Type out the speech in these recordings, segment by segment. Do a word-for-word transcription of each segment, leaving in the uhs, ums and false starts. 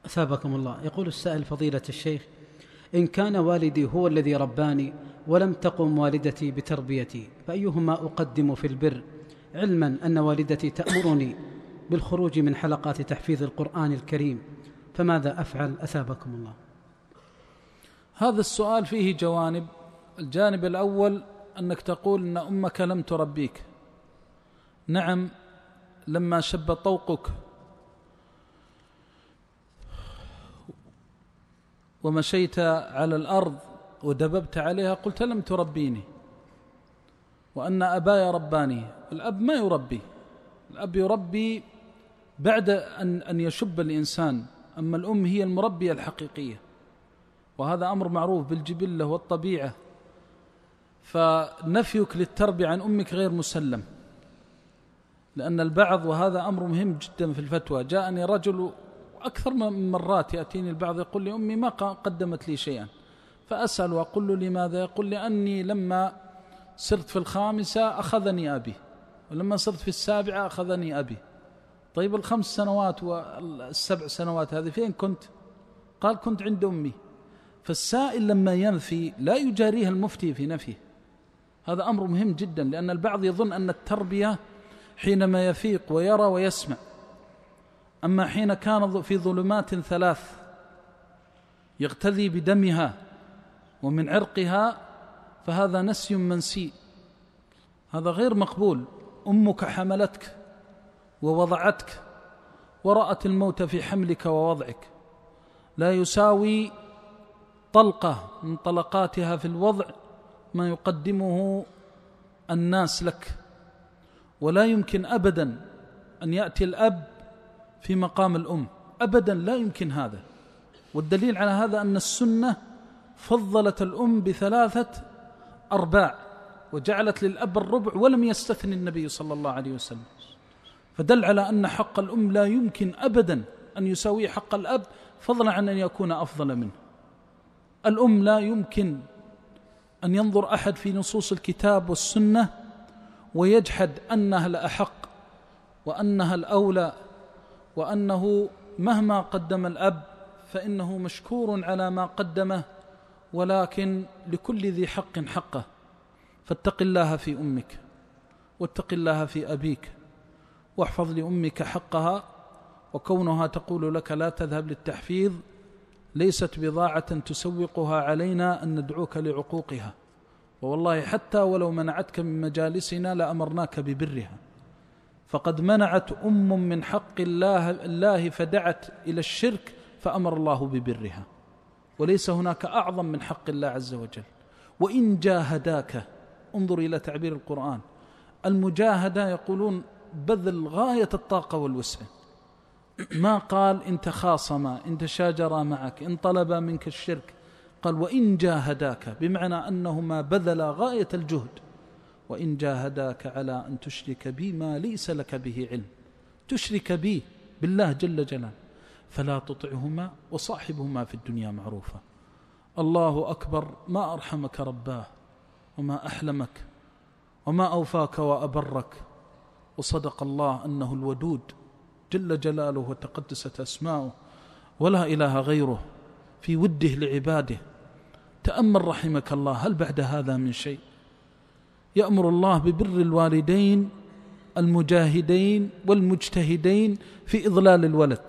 أثابكم الله. يقول السائل: فضيلة الشيخ، إن كان والدي هو الذي رباني ولم تقم والدتي بتربيتي فأيهما أقدم في البر، علما أن والدتي تأمرني بالخروج من حلقات تحفيظ القرآن الكريم، فماذا أفعل أثابكم الله؟ هذا السؤال فيه جوانب. الجانب الأول أنك تقول أن أمك لم تربيك. نعم، لما شب طوقك ومشيت على الأرض ودببت عليها قلت لم تربيني، وأن أباي رباني. الأب ما يربي، الأب يربي بعد أن أن يشب الإنسان، أما الأم هي المربية الحقيقية، وهذا أمر معروف بالجبلة والطبيعة. فنفيك للتربية عن أمك غير مسلم، لأن البعض، وهذا أمر مهم جدا في الفتوى، جاءني رجل أكثر من مرات يأتيني البعض يقول لي أمي ما قدمت لي شيئا، فأسأل وأقول له لماذا؟ يقول لأني لما صرت في الخامسة أخذني أبي، ولما صرت في السابعة أخذني أبي. طيب الخمس سنوات والسبع سنوات هذه فين كنت؟ قال كنت عند أمي. فالسائل لما ينفي لا يجاريه المفتي في نفيه. هذا أمر مهم جدا، لأن البعض يظن أن التربية حينما يفيق ويرى ويسمع، أما حين كان في ظلمات ثلاث يغتذي بدمها ومن عرقها فهذا نسي منسي، هذا غير مقبول. أمك حملتك ووضعتك ورأت الموت في حملك ووضعك، لا يساوي طلقة من طلقاتها في الوضع ما يقدمه الناس لك، ولا يمكن أبدا أن يأتي الأب في مقام الأم، أبدا لا يمكن هذا. والدليل على هذا أن السنة فضلت الأم بثلاثة أرباع وجعلت للأب الربع، ولم يستثني النبي صلى الله عليه وسلم، فدل على أن حق الأم لا يمكن أبدا أن يساوي حق الأب، فضلا عن أن يكون أفضل منه. الأم لا يمكن أن ينظر أحد في نصوص الكتاب والسنة ويجحد أنها الأحق وأنها الأولى، وأنه مهما قدم الأب فإنه مشكور على ما قدمه، ولكن لكل ذي حق حقه. فاتق الله في أمك واتق الله في أبيك، واحفظ لأمك حقها، وكونها تقول لك لا تذهب للتحفيظ ليست بضاعة تسوقها علينا أن ندعوك لعقوقها، والله حتى ولو منعتك من مجالسنا لأمرناك ببرها. فقد منعت أم من حق الله, الله فدعت إلى الشرك فأمر الله ببرها، وليس هناك أعظم من حق الله عز وجل. وإن جاهداك، انظر إلى تعبير القرآن، المجاهدة يقولون بذل غاية الطاقة والوسع، ما قال إن تخاصما، إن تشاجرا معك، إن طلبا منك الشرك، قال وإن جاهداك، بمعنى أنهما بذلا غاية الجهد. وإن جاهداك على أن تشرك بي ما ليس لك به علم، تشرك بي بالله جل جلاله، فلا تطعهما وصاحبهما في الدنيا معروفا. الله أكبر، ما أرحمك رباه وما أحلمك وما أوفاك وأبرك. وصدق الله أنه الودود جل جلاله وتقدست أسماؤه، ولا إله غيره في وده لعباده. تأمل رحمك الله، هل بعد هذا من شيء؟ يأمر الله ببر الوالدين المجاهدين والمجتهدين في إضلال الولد،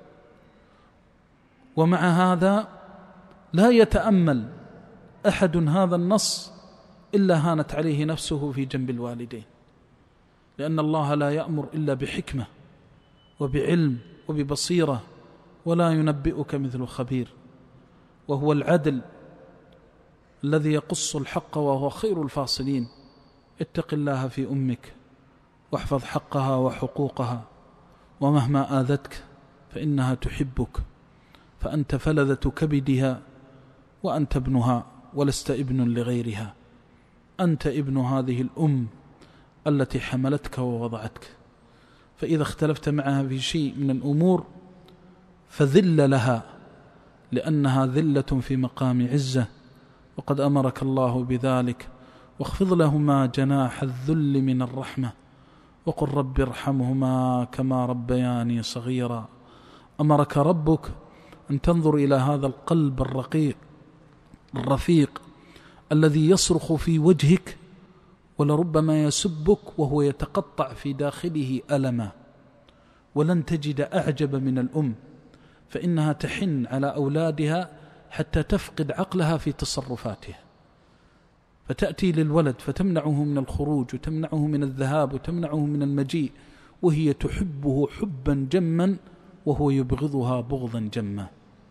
ومع هذا لا يتأمل أحد هذا النص إلا هانت عليه نفسه في جنب الوالدين، لأن الله لا يأمر إلا بحكمة وبعلم وببصيرة، ولا ينبئك مثل خبير، وهو العدل الذي يقص الحق وهو خير الفاصلين. اتق الله في أمك واحفظ حقها وحقوقها، ومهما آذتك فإنها تحبك، فأنت فلذة كبدها وأنت ابنها ولست ابن لغيرها، أنت ابن هذه الأم التي حملتك ووضعتك. فإذا اختلفت معها في شيء من الأمور فذل لها، لأنها ذلة في مقام عزة، وقد أمرك الله بذلك. واخفض لهما جناح الذل من الرحمة، وقل رب ارحمهما كما ربياني صغيرا. أمرك ربك أن تنظر إلى هذا القلب الرقيق الرفيق الذي يصرخ في وجهك ولربما يسبك وهو يتقطع في داخله ألما. ولن تجد أعجب من الأم، فإنها تحن على أولادها حتى تفقد عقلها في تصرفاتها، فتأتي للولد فتمنعه من الخروج وتمنعه من الذهاب وتمنعه من المجيء، وهي تحبه حبا جما وهو يبغضها بغضا جما.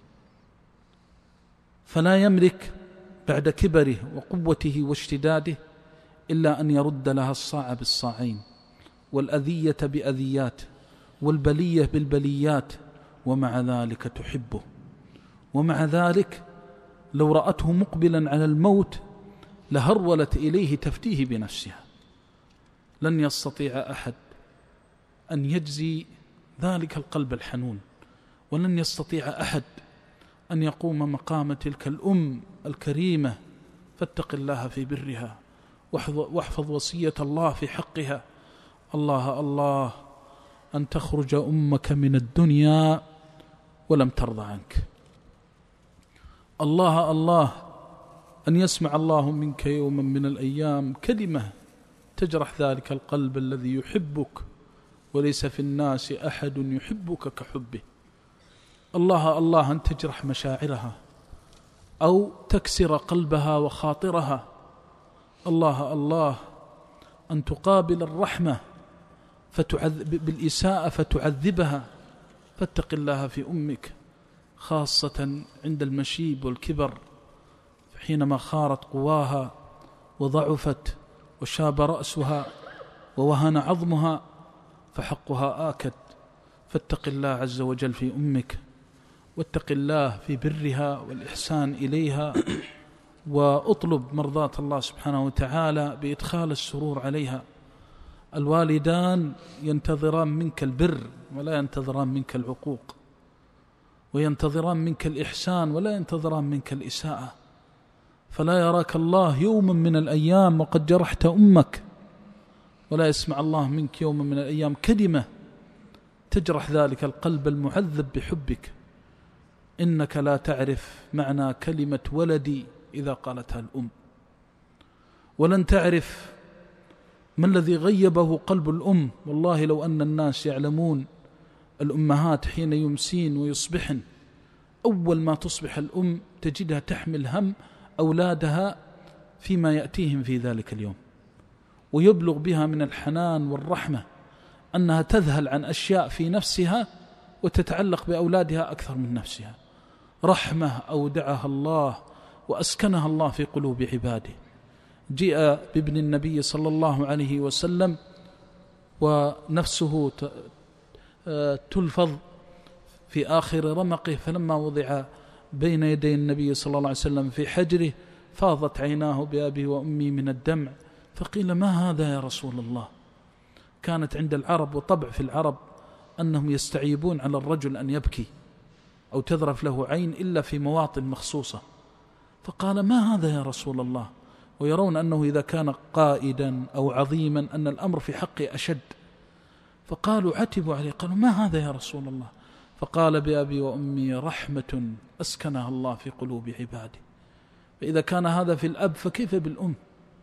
فلا يملك بعد كبره وقوته واشتداده إلا أن يرد لها الصاع بالصاعين، والأذية بأذيات، والبلية بالبليات، ومع ذلك تحبه. ومع ذلك لو رأته مقبلا على الموت لهرولت إليه تفديه بنفسها. لن يستطيع أحد أن يجزي ذلك القلب الحنون، ولن يستطيع أحد أن يقوم مقام تلك الأم الكريمة. فاتق الله في برها واحفظ وصية الله في حقها. الله الله أن تخرج أمك من الدنيا ولم ترضى عنك. الله الله أن يسمع الله منك يوما من الأيام كلمة تجرح ذلك القلب الذي يحبك، وليس في الناس أحد يحبك كحبه. الله الله أن تجرح مشاعرها أو تكسر قلبها وخاطرها. الله الله أن تقابل الرحمة فتعذب بالإساءة فتعذبها. فاتق الله في أمك، خاصة عند المشيب والكبر، حينما خارت قواها وضعفت وشاب رأسها ووهن عظمها، فحقها آكد. فاتق الله عز وجل في أمك، واتق الله في برها والإحسان إليها، وأطلب مرضاة الله سبحانه وتعالى بإدخال السرور عليها. الوالدان ينتظران منك البر ولا ينتظران منك العقوق، وينتظران منك الإحسان ولا ينتظران منك الإساءة. فلا يراك الله يوما من الأيام وقد جرحت أمك، ولا يسمع الله منك يوما من الأيام كلمة تجرح ذلك القلب المعذب بحبك. إنك لا تعرف معنى كلمة ولدي إذا قالتها الأم، ولن تعرف ما الذي غيبه قلب الأم. والله لو أن الناس يعلمون، الأمهات حين يمسين ويصبحن، أول ما تصبح الأم تجدها تحمل هم أولادها فيما يأتيهم في ذلك اليوم، ويبلغ بها من الحنان والرحمة أنها تذهل عن أشياء في نفسها وتتعلق بأولادها أكثر من نفسها. رحمة أودعها الله وأسكنها الله في قلوب عباده. جيء بابن النبي صلى الله عليه وسلم ونفسه تلفظ في آخر رمقه، فلما وضع بين يدي النبي صلى الله عليه وسلم في حجره فاضت عيناه بأبي وأمي من الدمع، فقيل ما هذا يا رسول الله؟ كانت عند العرب وطبع في العرب أنهم يستعيبون على الرجل أن يبكي أو تذرف له عين إلا في مواطن مخصوصة. فقال ما هذا يا رسول الله؟ ويرون أنه إذا كان قائدا أو عظيما أن الأمر في حقه أشد. فقالوا عتبوا عليه، قالوا ما هذا يا رسول الله؟ فقال بأبي وأمي رحمة أسكنها الله في قلوب عباده. فإذا كان هذا في الأب فكيف بالأم؟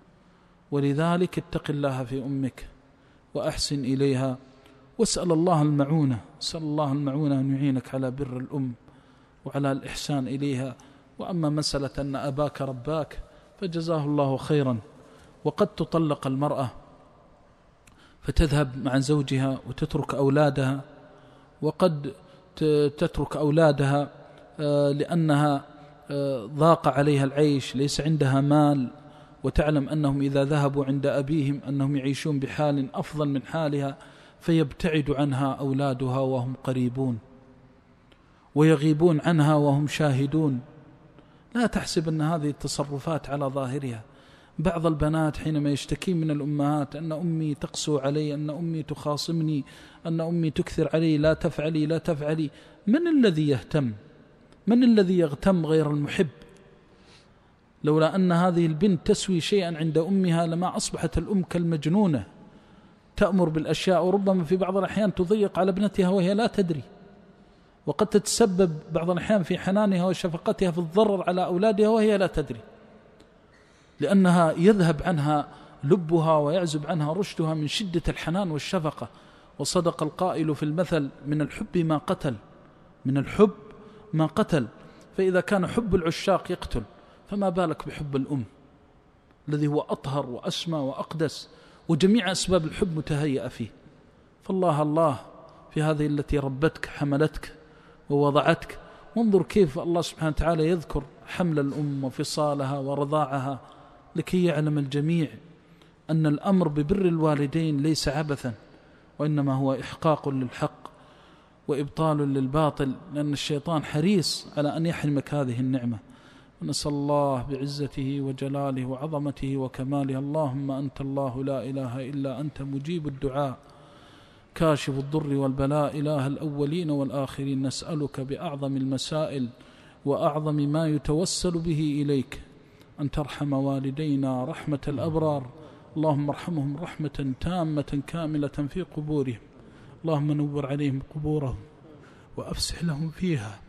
ولذلك اتق الله في أمك وأحسن إليها، واسأل الله المعونة، اسأل الله المعونة أن يعينك على بر الأم وعلى الإحسان إليها. وأما مسألة أن أباك رباك فجزاه الله خيرا. وقد تطلق المرأة فتذهب مع زوجها وتترك أولادها، وقد تترك أولادها لأنها ضاق عليها العيش، ليس عندها مال، وتعلم أنهم إذا ذهبوا عند أبيهم أنهم يعيشون بحال أفضل من حالها، فيبتعد عنها أولادها وهم قريبون، ويغيبون عنها وهم شاهدون. لا تحسب أن هذه التصرفات على ظاهرها. بعض البنات حينما يشتكي من الأمهات أن أمي تقسو علي، أن أمي تخاصمني، أن أمي تكثر علي، لا تفعلي لا تفعلي، من الذي يهتم؟ من الذي يغتم غير المحب؟ لولا أن هذه البنت تسوي شيئا عند أمها لما أصبحت الأم كالمجنونة، تأمر بالأشياء وربما في بعض الأحيان تضيق على ابنتها وهي لا تدري. وقد تتسبب بعض الأحيان في حنانها وشفقتها في الضرر على أولادها وهي لا تدري، لأنها يذهب عنها لبها ويعزب عنها رشدها من شدة الحنان والشفقة. وصدق القائل في المثل: من الحب ما قتل، من الحب ما قتل. فإذا كان حب العشاق يقتل، فما بالك بحب الأم الذي هو أطهر وأسمى وأقدس، وجميع أسباب الحب متهيئة فيه. فالله الله في هذه التي ربتك حملتك ووضعتك. وانظر كيف الله سبحانه وتعالى يذكر حمل الأم وفصالها ورضاعها، لكي يعلم الجميع أن الأمر ببر الوالدين ليس عبثا، وإنما هو إحقاق للحق وإبطال للباطل، لأن الشيطان حريص على أن يحرمك هذه النعمة. ونسأل الله بعزته وجلاله وعظمته وكماله: اللهم أنت الله لا إله إلا أنت مجيب الدعاء كاشف الضر والبلاء إله الأولين والآخرين، نسألك بأعظم المسائل وأعظم ما يتوسل به إليك أن ترحم والدينا رحمة الأبرار. اللهم ارحمهم رحمة تامة كاملة في قبورهم. اللهم نور عليهم قبورهم وأفسح لهم فيها.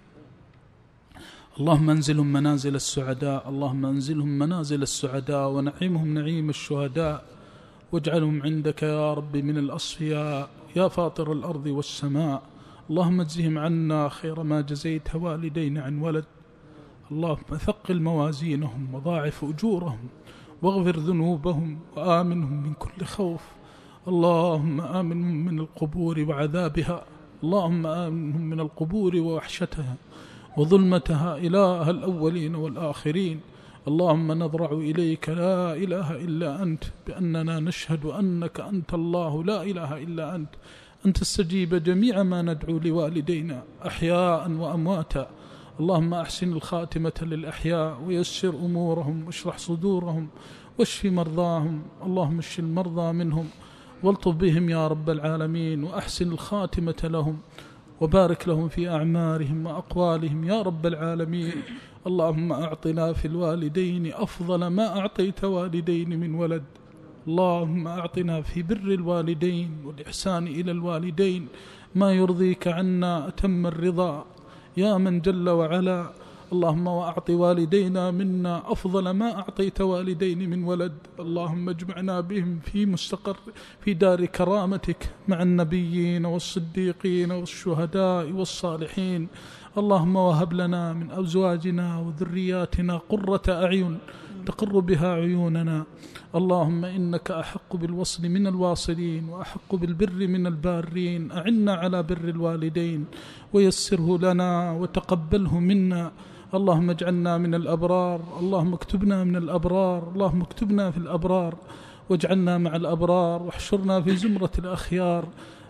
اللهم انزلهم منازل السعداء، اللهم انزلهم منازل السعداء ونعيمهم نعيم الشهداء، واجعلهم عندك يا رب من الأصفياء يا فاطر الأرض والسماء. اللهم اجزهم عنا خير ما جزيت والدين عن ولد. اللهم ثقل موازينهم وضاعف أجورهم واغفر ذنوبهم وآمنهم من كل خوف. اللهم آمنهم من القبور وعذابها، اللهم آمنهم من القبور ووحشتها وظلمتها إله الأولين والآخرين. اللهم نضرع إليك لا إله إلا أنت بأننا نشهد أنك أنت الله لا إله إلا أنت، أن تستجيب جميع ما ندعو لوالدينا أحياء وأمواتا. اللهم أحسن الخاتمة للأحياء ويسر أمورهم واشرح صدورهم واشف مرضاهم. اللهم اشف المرضى منهم والطف بهم يا رب العالمين، وأحسن الخاتمة لهم وبارك لهم في أعمارهم وأقوالهم يا رب العالمين. اللهم أعطنا في الوالدين أفضل ما أعطيت والدين من ولد. اللهم أعطنا في بر الوالدين والإحسان إلى الوالدين ما يرضيك عنا أتم الرضا يا من جل وعلا. اللهم وأعط والدينا منا أفضل ما أعطيت والدين من ولد. اللهم اجمعنا بهم في مستقر في دار كرامتك مع النبيين والصديقين والشهداء والصالحين. اللهم وهب لنا من أزواجنا وذرياتنا قرة أعين تقر بها عيوننا. اللهم إنك أحق بالوصل من الواصلين وأحق بالبر من البارين. أعنا على بر الوالدين ويسره لنا وتقبله منا. اللهم اجعلنا من الأبرار، اللهم اكتبنا من الأبرار، اللهم اكتبنا في الأبرار واجعلنا مع الأبرار واحشرنا في زمرة الأخيار.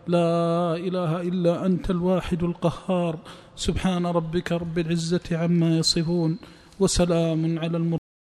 لا إله إلا أنت الواحد القهار. سبحان ربك رب العزة عما يصفون وسلام على المرسلين.